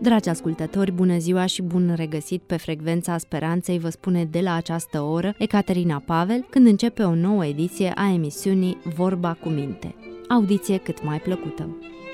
Dragi ascultători, bună ziua și bun regăsit pe Frecvența Speranței, vă spune de la această oră Ecaterina Pavel, când începe o nouă ediție a emisiunii Vorba cu Minte. Audiție cât mai plăcută!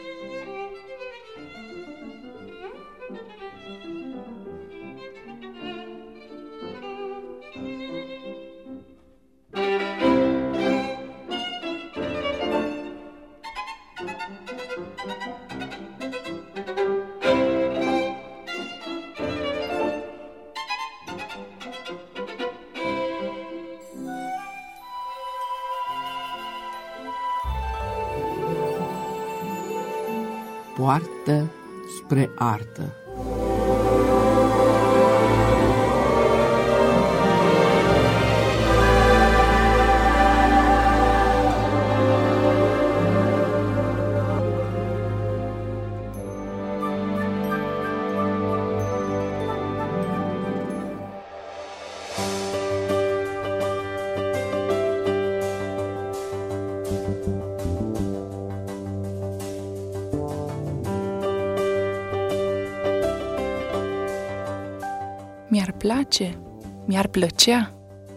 Poartă spre artă. Mi-ar place, mi-ar plăcea.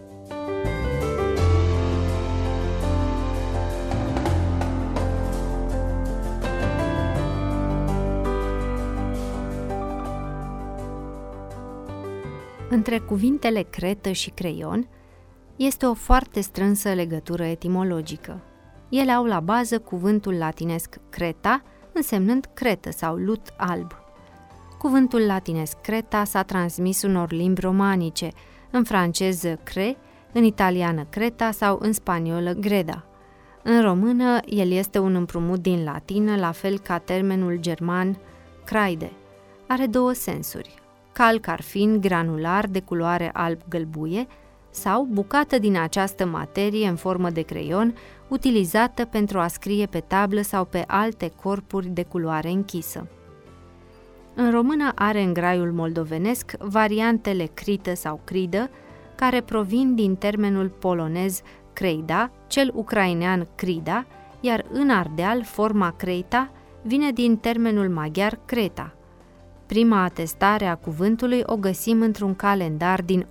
Între cuvintele cretă și creion este o foarte strânsă legătură etimologică. Ele au la bază cuvântul latinesc creta, însemnând cretă sau lut alb. Cuvântul latinesc creta s-a transmis unor limbi romanice, în franceză cre, în italiană creta sau în spaniolă greda. În română, el este un împrumut din latină, la fel ca termenul german craide. Are două sensuri: calc arfin, granular, de culoare alb-gălbuie, sau bucată din această materie în formă de creion, utilizată pentru a scrie pe tablă sau pe alte corpuri de culoare închisă. În română are în graiul moldovenesc variantele crită sau cridă, care provin din termenul polonez creida, cel ucrainean crida, iar în Ardeal forma creita vine din termenul maghiar creta. Prima atestare a cuvântului o găsim într-un calendar din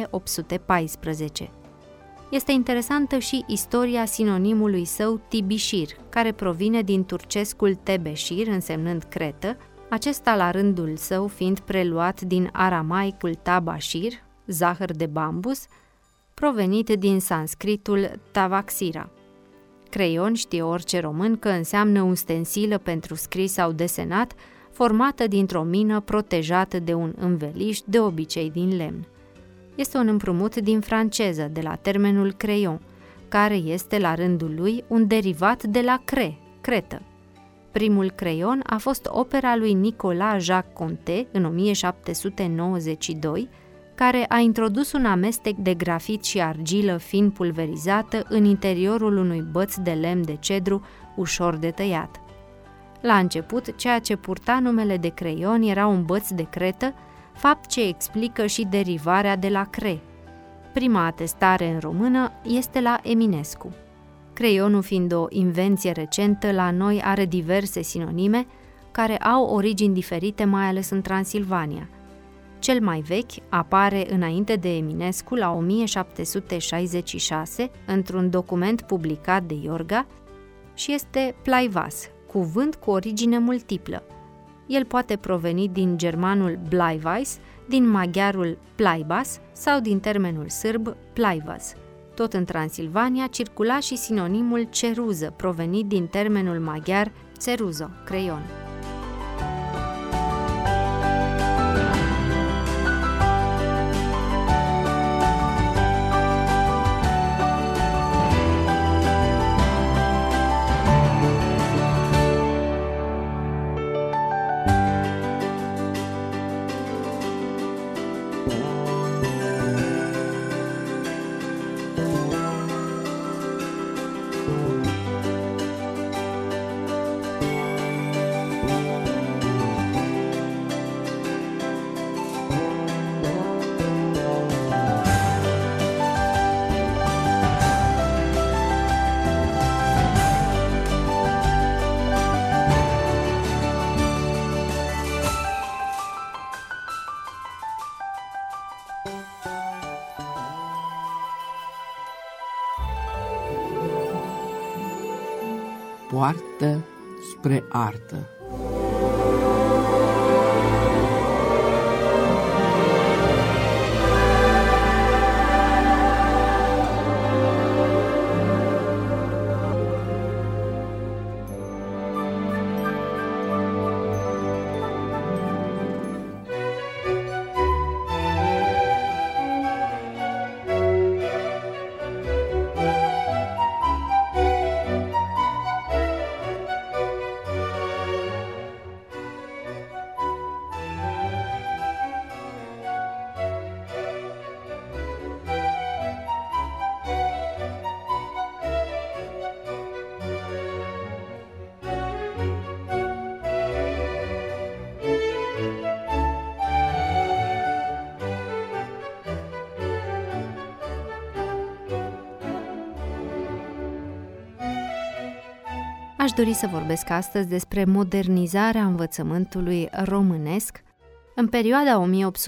1814. Este interesantă și istoria sinonimului său Tibișir, care provine din turcescul Tebeșir, însemnând cretă, acesta la rândul său fiind preluat din aramaicul tabașir, zahăr de bambus, provenit din sanscritul tavaxira. Creion știe orice român că înseamnă ustensilă pentru scris sau desenat, formată dintr-o mină protejată de un înveliș, de obicei din lemn. Este un împrumut din franceză, de la termenul creion, care este la rândul lui un derivat de la cretă. Primul creion a fost opera lui Nicolas Jacques Conté în 1792, care a introdus un amestec de grafit și argilă fin pulverizată în interiorul unui băț de lemn de cedru ușor de tăiat. La început, ceea ce purta numele de creion era un băț de cretă, fapt ce explică și derivarea de la cre. Prima atestare în română este la Eminescu. Creionul, fiind o invenție recentă, la noi are diverse sinonime care au origini diferite, mai ales în Transilvania. Cel mai vechi apare înainte de Eminescu, la 1766, într-un document publicat de Iorga, și este plaivas, cuvânt cu origine multiplă. El poate proveni din germanul Bleiweiss, din maghiarul plaibas sau din termenul sârb plaivas. Tot în Transilvania circula și sinonimul ceruză, provenit din termenul maghiar ceruzo, creion. poartă spre artă. Aș dori să vorbesc astăzi despre modernizarea învățământului românesc. În perioada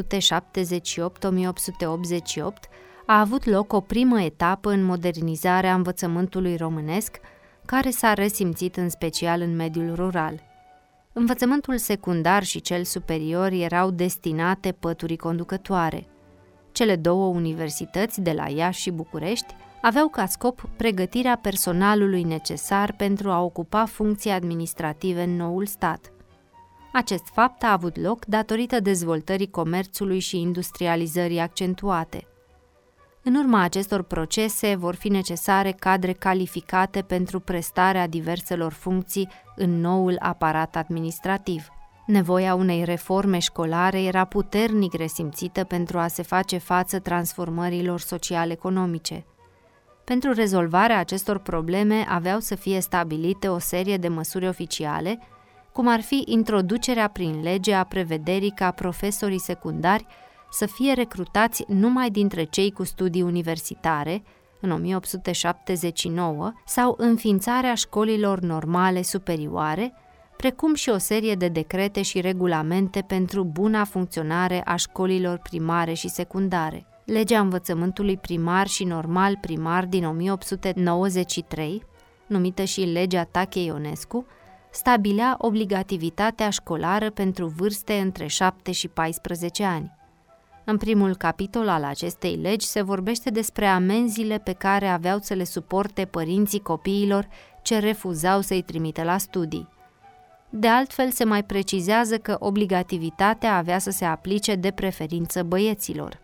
1878-1888 a avut loc o primă etapă în modernizarea învățământului românesc, care s-a resimțit în special în mediul rural. Învățământul secundar și cel superior erau destinate păturii conducătoare. Cele două universități de la Iași și București aveau ca scop pregătirea personalului necesar pentru a ocupa funcții administrative în noul stat. Acest fapt a avut loc datorită dezvoltării comerțului și industrializării accentuate. În urma acestor procese vor fi necesare cadre calificate pentru prestarea diverselor funcții în noul aparat administrativ. Nevoia unei reforme școlare era puternic resimțită pentru a se face față transformărilor social-economice. Pentru rezolvarea acestor probleme aveau să fie stabilite o serie de măsuri oficiale, cum ar fi introducerea prin lege a prevederii ca profesorii secundari să fie recrutați numai dintre cei cu studii universitare, în 1879, sau înființarea școlilor normale superioare, precum și o serie de decrete și regulamente pentru buna funcționare a școlilor primare și secundare. Legea învățământului primar și normal primar din 1893, numită și legea Tachei Ionescu, stabilea obligativitatea școlară pentru vârste între 7 și 14 ani. În primul capitol al acestei legi se vorbește despre amenziile pe care aveau să le suporte părinții copiilor ce refuzau să-i trimite la studii. De altfel, se mai precizează că obligativitatea avea să se aplice de preferință băieților.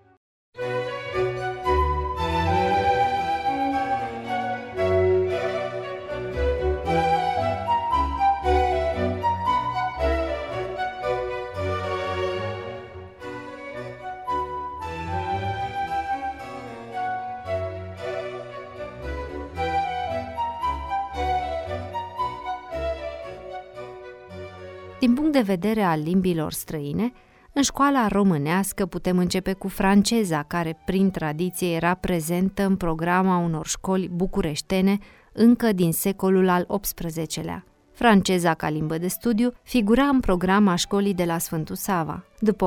Din punct de vedere al limbilor străine, în școala românească putem începe cu franceza, care prin tradiție era prezentă în programa unor școli bucureștene încă din secolul al XVIII-lea. Franceza ca limbă de studiu figura în programa școlii de la Sfântul Sava. După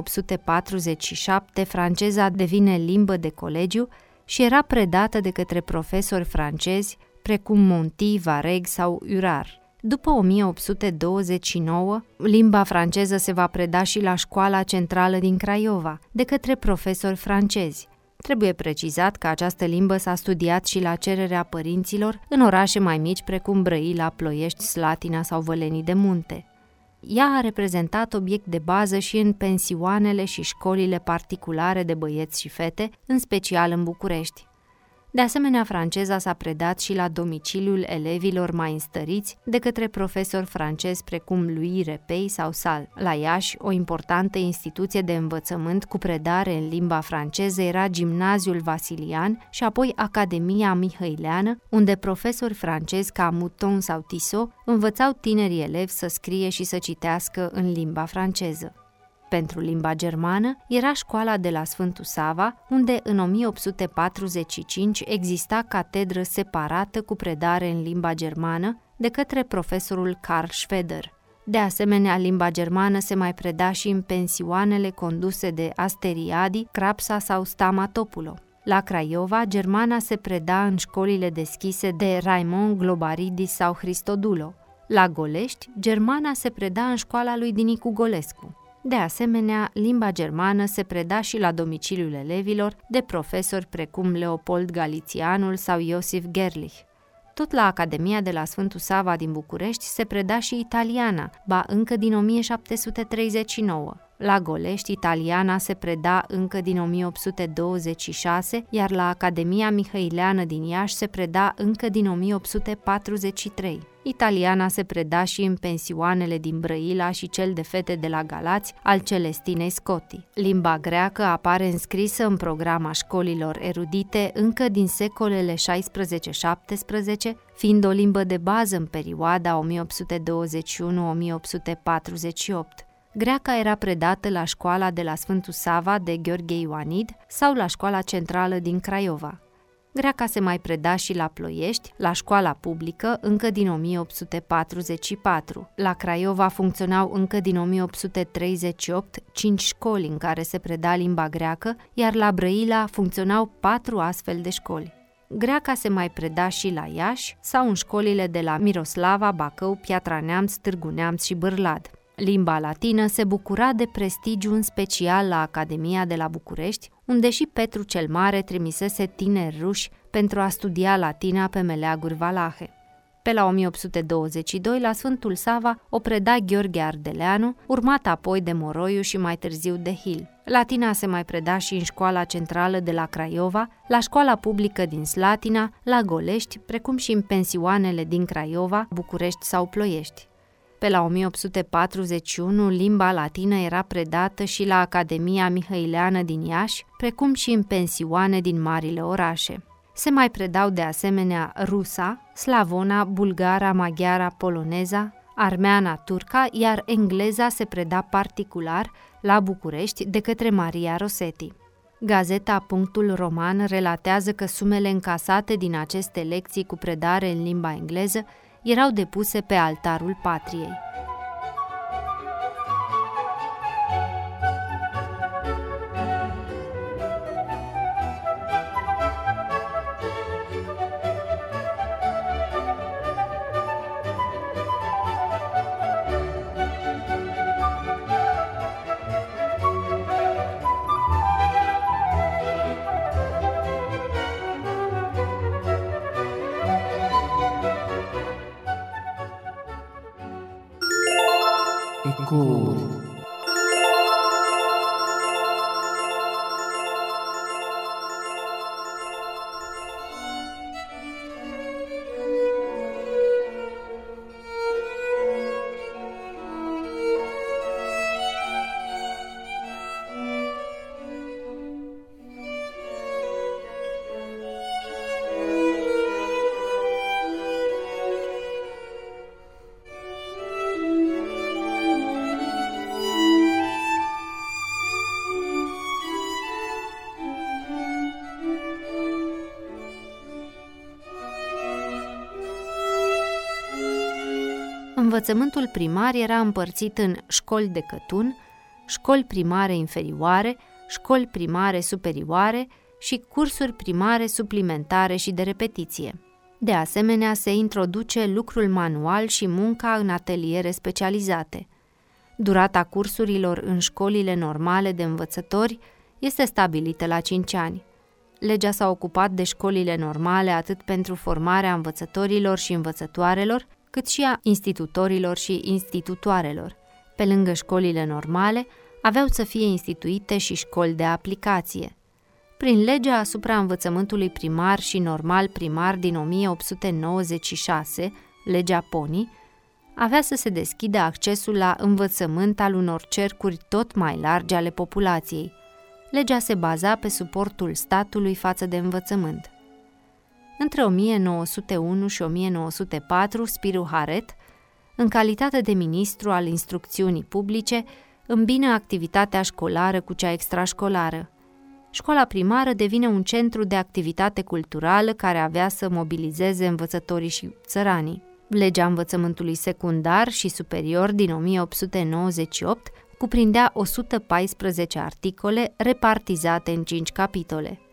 1847, franceza devine limbă de colegiu și era predată de către profesori francezi precum Monti, Vareg sau Hurar. După 1829, limba franceză se va preda și la școala centrală din Craiova, de către profesori francezi. Trebuie precizat că această limbă s-a studiat și la cererea părinților în orașe mai mici precum Brăila, Ploiești, Slatina sau Vălenii de Munte. Ea a reprezentat obiect de bază și în pensioanele și școlile particulare de băieți și fete, în special în București. De asemenea, franceza s-a predat și la domiciliul elevilor mai înstăriți de către profesori francezi precum Louis Repey sau Sal. La Iași, o importantă instituție de învățământ cu predare în limba franceză era Gimnaziul Vasilian și apoi Academia Mihăileană, unde profesori francezi ca Mouton sau Tissot învățau tinerii elevi să scrie și să citească în limba franceză. Pentru limba germană era școala de la Sfântul Sava, unde în 1845 exista catedră separată cu predare în limba germană de către profesorul Karl Schweder. De asemenea, limba germană se mai preda și în pensioanele conduse de Asteriadi, Crapsa sau Stamatopulo. La Craiova, germana se preda în școlile deschise de Raimond Globaridis sau Christodulo. La Golești, germana se preda în școala lui Dinicu Golescu. De asemenea, limba germană se preda și la domiciliul elevilor de profesori precum Leopold Galițianul sau Iosif Gerlich. Tot la Academia de la Sfântul Sava din București se preda și italiana, ba încă din 1739. La Golești, italiana se preda încă din 1826, iar la Academia Mihăileană din Iași se preda încă din 1843. Italiana se preda și în pensioanele din Brăila și cel de fete de la Galați al Celestinei Scotti. Limba greacă apare înscrisă în programa școlilor erudite încă din secolele 16-17, fiind o limbă de bază în perioada 1821-1848. Greaca era predată la școala de la Sfântul Sava de Gheorghe Ioanid sau la școala centrală din Craiova. Greaca se mai preda și la Ploiești, la școala publică, încă din 1844. La Craiova funcționau încă din 1838 5 școli în care se preda limba greacă, iar la Brăila funcționau 4 astfel de școli. Greaca se mai preda și la Iași sau în școlile de la Miroslava, Bacău, Piatra Neamț, Târgu Neamț și Bârlad. Limba latină se bucura de prestigiu în special la Academia de la București, unde și Petru cel Mare trimisese tineri ruși pentru a studia latina pe meleaguri valahe. Pe la 1822, la Sfântul Sava, o preda Gheorghe Ardeleanu, urmat apoi de Moroiu și mai târziu de Hil. Latina se mai preda și în școala centrală de la Craiova, la școala publică din Slatina, la Golești, precum și în pensioanele din Craiova, București sau Ploiești. Pe la 1841, limba latină era predată și la Academia Mihăileană din Iași, precum și în pensioane din marile orașe. Se mai predau de asemenea rusa, slavona, bulgara, maghiara, poloneza, armeana, turca, iar engleza se preda particular la București de către Maria Rosetti. Gazeta Punctul Roman relatează că sumele încasate din aceste lecții cu predare în limba engleză erau depuse pe altarul patriei. Ecouri. Învățământul primar era împărțit în școli de cătun, școli primare inferioare, școli primare superioare și cursuri primare suplimentare și de repetiție. De asemenea, se introduce lucrul manual și munca în ateliere specializate. Durata cursurilor în școlile normale de învățători este stabilită la 5 ani. Legea s-a ocupat de școlile normale atât pentru formarea învățătorilor și învățătoarelor, cât și a institutorilor și institutoarelor. Pe lângă școlile normale, aveau să fie instituite și școli de aplicație. Prin legea asupra învățământului primar și normal primar din 1896, legea Poni, avea să se deschidă accesul la învățământ al unor cercuri tot mai largi ale populației. Legea se baza pe suportul statului față de învățământ. Între 1901 și 1904, Spiru Haret, în calitate de ministru al instrucțiunii publice, îmbină activitatea școlară cu cea extrașcolară. Școala primară devine un centru de activitate culturală care avea să mobilizeze învățătorii și țăranii. Legea învățământului secundar și superior din 1898 cuprindea 114 articole repartizate în 5 capitole.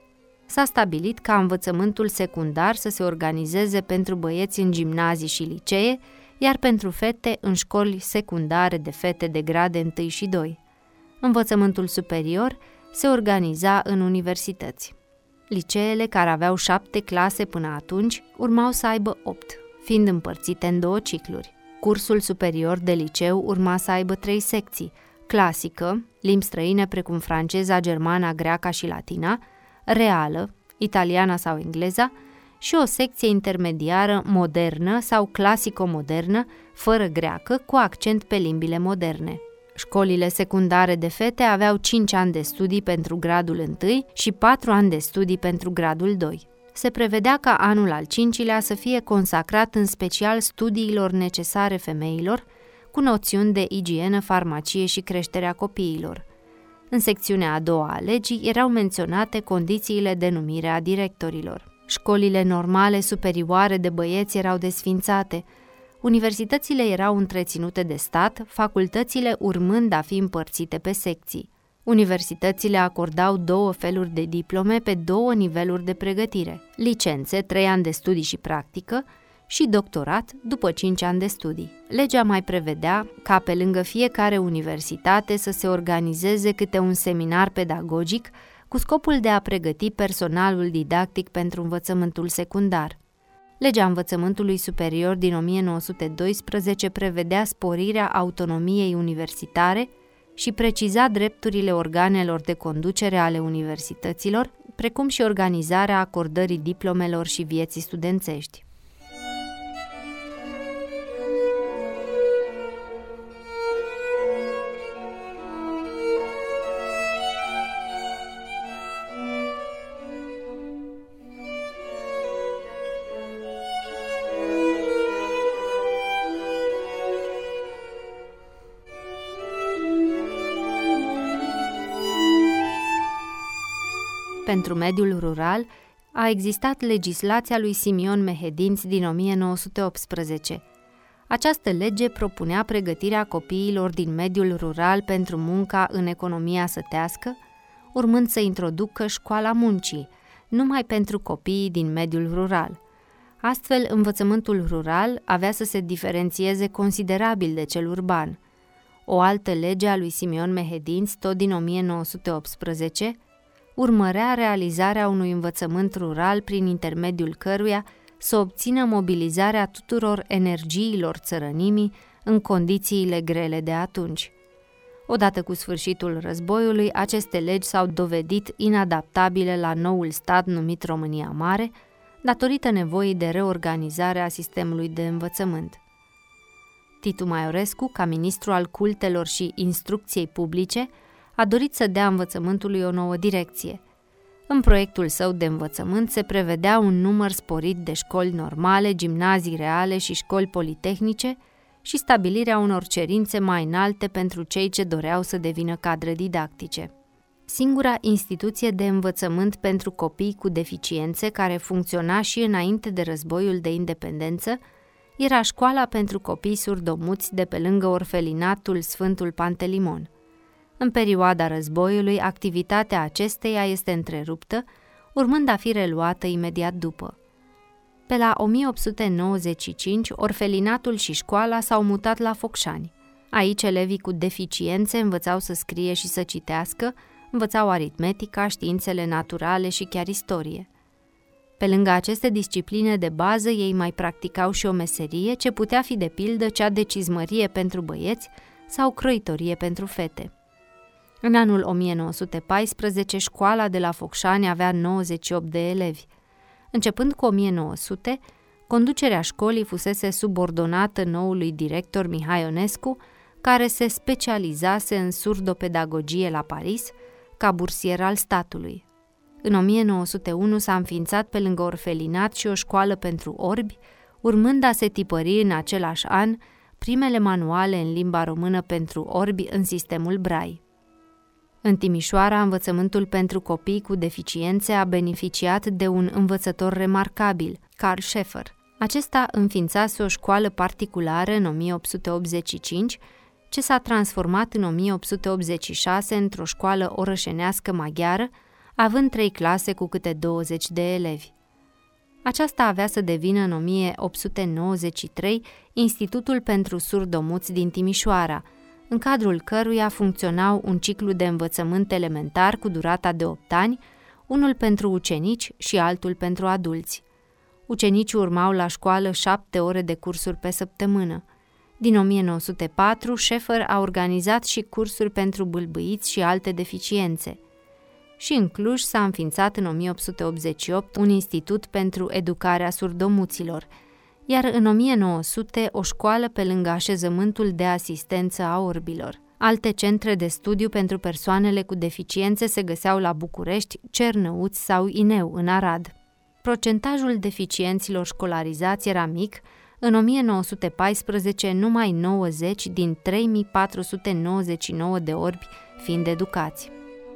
S-a stabilit ca învățământul secundar să se organizeze pentru băieți în gimnazii și licee, iar pentru fete în școli secundare de fete de grade 1 și 2. Învățământul superior se organiza în universități. Liceele, care aveau 7 clase până atunci, urmau să aibă 8, fiind împărțite în 2 cicluri. Cursul superior de liceu urma să aibă 3 secții: clasică, limbi străine precum franceza, germana, greaca și latina, reală, italiana sau engleza, și o secție intermediară modernă sau clasico-modernă, fără greacă, cu accent pe limbile moderne. Școlile secundare de fete aveau 5 ani de studii pentru gradul 1 și 4 ani de studii pentru gradul 2. Se prevedea ca anul al 5-lea să fie consacrat în special studiilor necesare femeilor, cu noțiuni de igienă, farmacie și creșterea copiilor. În secțiunea a doua a legii erau menționate condițiile de numire a directorilor. Școlile normale superioare de băieți erau desfințate, universitățile erau întreținute de stat, facultățile urmând a fi împărțite pe secții. Universitățile acordau 2 feluri de diplome pe 2 niveluri de pregătire: licențe, 3 ani de studii și practică, și doctorat după 5 ani de studii. Legea mai prevedea ca pe lângă fiecare universitate să se organizeze câte un seminar pedagogic cu scopul de a pregăti personalul didactic pentru învățământul secundar. Legea învățământului superior din 1912 prevedea sporirea autonomiei universitare și preciza drepturile organelor de conducere ale universităților, precum și organizarea acordării diplomelor și vieții studențești. Pentru mediul rural a existat legislația lui Simion Mehedinț din 1918. Această lege propunea pregătirea copiilor din mediul rural pentru munca în economia sătească, urmând să introducă școala muncii, numai pentru copiii din mediul rural. Astfel, învățământul rural avea să se diferențieze considerabil de cel urban. O altă lege a lui Simion Mehedinț, tot din 1918, urmărea realizarea unui învățământ rural prin intermediul căruia să obțină mobilizarea tuturor energiilor țărănimii în condițiile grele de atunci. Odată cu sfârșitul războiului, aceste legi s-au dovedit inadaptabile la noul stat numit România Mare, datorită nevoii de reorganizare a sistemului de învățământ. Titu Maiorescu, ca ministru al cultelor și instrucției publice, a dorit să dea învățământului o nouă direcție. În proiectul său de învățământ se prevedea un număr sporit de școli normale, gimnazii reale și școli politehnice și stabilirea unor cerințe mai înalte pentru cei ce doreau să devină cadre didactice. Singura instituție de învățământ pentru copii cu deficiențe care funcționa și înainte de războiul de independență era școala pentru copii surdomuți de pe lângă orfelinatul Sfântul Pantelimon. În perioada războiului, activitatea acesteia este întreruptă, urmând a fi reluată imediat după. Pe la 1895, orfelinatul și școala s-au mutat la Focșani. Aici elevii cu deficiențe învățau să scrie și să citească, învățau aritmetica, științele naturale și chiar istorie. Pe lângă aceste discipline de bază, ei mai practicau și o meserie ce putea fi de pildă cea de cizmărie pentru băieți sau croitorie pentru fete. În anul 1914, școala de la Focșani avea 98 de elevi. Începând cu 1900, conducerea școlii fusese subordonată noului director Mihai Ionescu, care se specializase în surdopedagogie la Paris, ca bursier al statului. În 1901 s-a înființat pe lângă orfelinat și o școală pentru orbi, urmând a se tipări în același an primele manuale în limba română pentru orbi în sistemul Braille. În Timișoara, învățământul pentru copii cu deficiențe a beneficiat de un învățător remarcabil, Carl Scheffer. Acesta înființase o școală particulară în 1885, ce s-a transformat în 1886 într-o școală orășenească maghiară, având 3 clase cu câte 20 de elevi. Aceasta avea să devină în 1893 Institutul pentru Surdomuți din Timișoara, în cadrul căruia funcționau un ciclu de învățământ elementar cu durata de 8 ani, unul pentru ucenici și altul pentru adulți. Ucenicii urmau la școală 7 ore de cursuri pe săptămână. Din 1904, Schaeffer a organizat și cursuri pentru bâlbâiți și alte deficiențe. Și în Cluj s-a înființat în 1888 un institut pentru educarea surdomuților, iar în 1900 o școală pe lângă așezământul de asistență a orbilor. Alte centre de studiu pentru persoanele cu deficiențe se găseau la București, Cernăuți sau Ineu, în Arad. Procentajul deficienților școlarizați era mic, în 1914 numai 90 din 3499 de orbi fiind educați.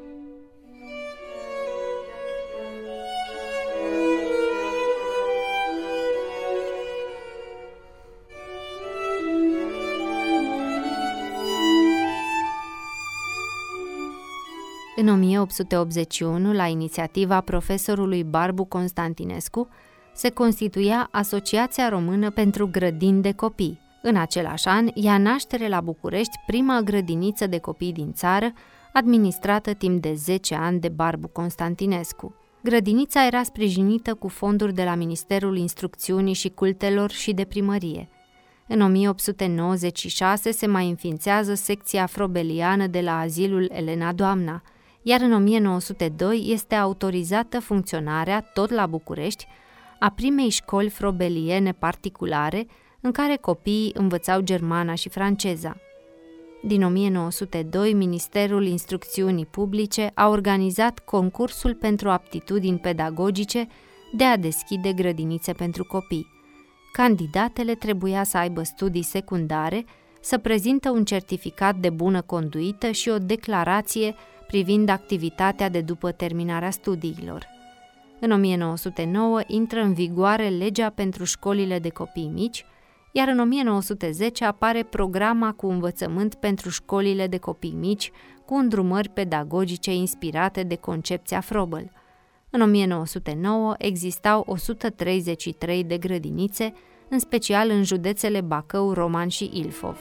În 1881, la inițiativa profesorului Barbu Constantinescu, se constituia Asociația Română pentru Grădini de Copii. În același an, ia naștere la București prima grădiniță de copii din țară, administrată timp de 10 ani de Barbu Constantinescu. Grădinița era sprijinită cu fonduri de la Ministerul Instrucțiunii și Cultelor și de primărie. În 1896 se mai înființează secția frobeliană de la azilul Elena Doamna, iar în 1902 este autorizată funcționarea, tot la București, a primei școli frobeliene particulare, în care copiii învățau germana și franceza. Din 1902, Ministerul Instrucțiunii Publice a organizat concursul pentru aptitudini pedagogice de a deschide grădinițe pentru copii. Candidatele trebuia să aibă studii secundare, să prezintă un certificat de bună conduită și o declarație privind activitatea de după terminarea studiilor. În 1909 intră în vigoare legea pentru școlile de copii mici, iar în 1910 apare programa cu învățământ pentru școlile de copii mici, cu îndrumări pedagogice inspirate de concepția Froebel. În 1909 existau 133 de grădinițe, în special în județele Bacău, Roman și Ilfov.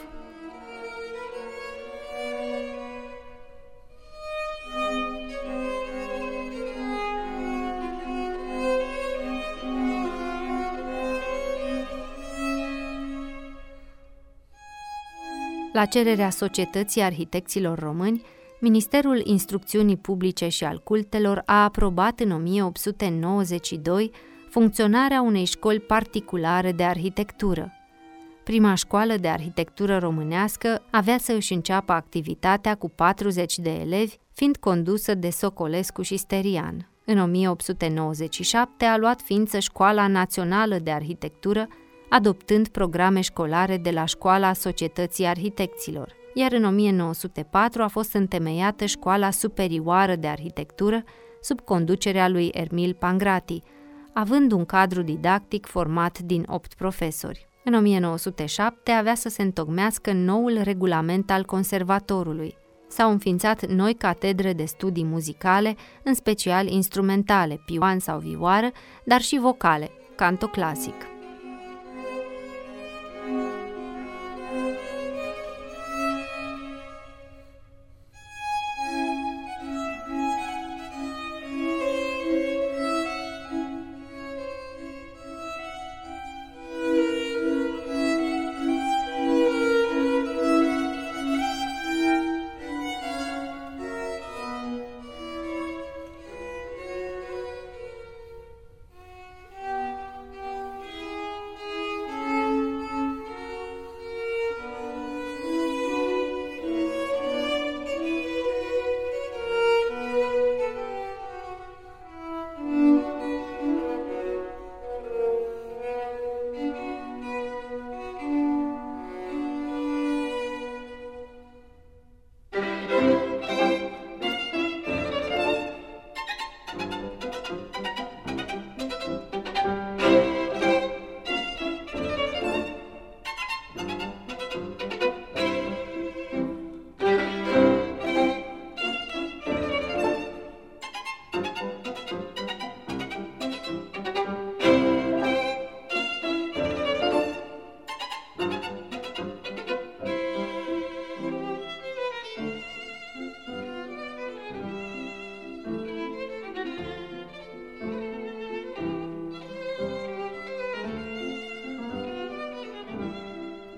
La cererea Societății Arhitecților Români, Ministerul Instrucțiunii Publice și al Cultelor a aprobat în 1892 funcționarea unei școli particulare de arhitectură. Prima școală de arhitectură românească avea să își înceapă activitatea cu 40 de elevi, fiind condusă de Socolescu și Sterian. În 1897 a luat ființă Școala Națională de Arhitectură, adoptând programe școlare de la Școala Societății Arhitecților, iar în 1904 a fost întemeiată Școala Superioară de Arhitectură sub conducerea lui Ermil Pangrati, având un cadru didactic format din 8 profesori. În 1907 avea să se întocmească noul regulament al conservatorului. S-au înființat noi catedre de studii muzicale, în special instrumentale, pioan sau vioară, dar și vocale, canto clasic.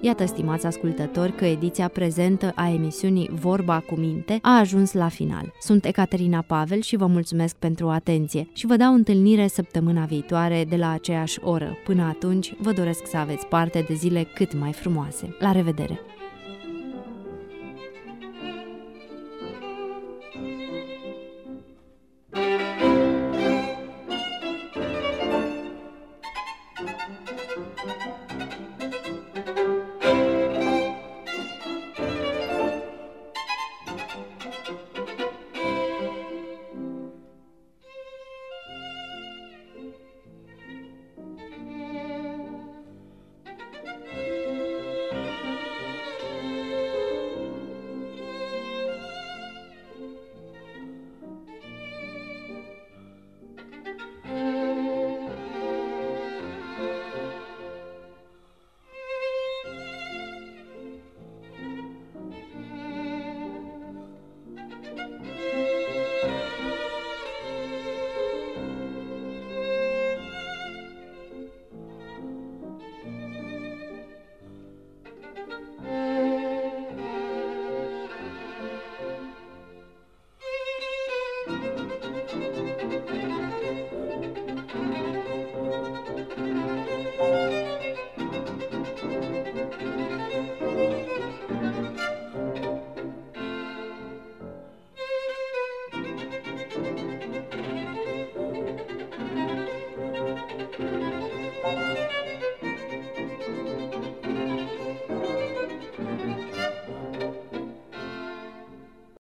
Iată, stimați ascultători, că ediția prezentă a emisiunii Vorba cu Minte a ajuns la final. Sunt Ecaterina Pavel și vă mulțumesc pentru atenție și vă dau întâlnire săptămâna viitoare de la aceeași oră. Până atunci, vă doresc să aveți parte de zile cât mai frumoase. La revedere!